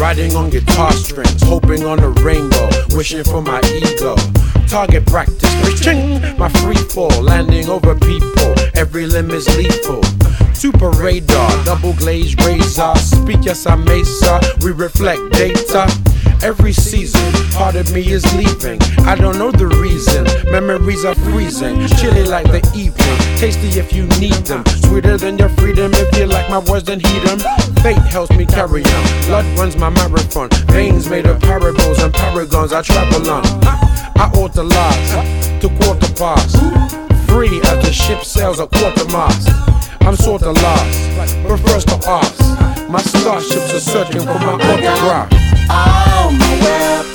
riding on guitar strings, hoping on a rainbow, wishing for my ego. Target practice, ching, my free fall, landing over people, every limb is lethal. Super radar, double glazed razor, speak yes I may sir, we reflect data. Every season, part of me is leaving, I don't know the reason, memories are freezing, chilly like the evening, tasty if you need them, sweeter than your freedom if you like my words then heed them. Fate helps me carry on, blood runs my marathon, veins made of parables and paragons I travel on. I ought to last to quarter past, free as the ship sails a quarter mast. I'm sorta lost, but first to ask, my starships are searching for my autograph. All my web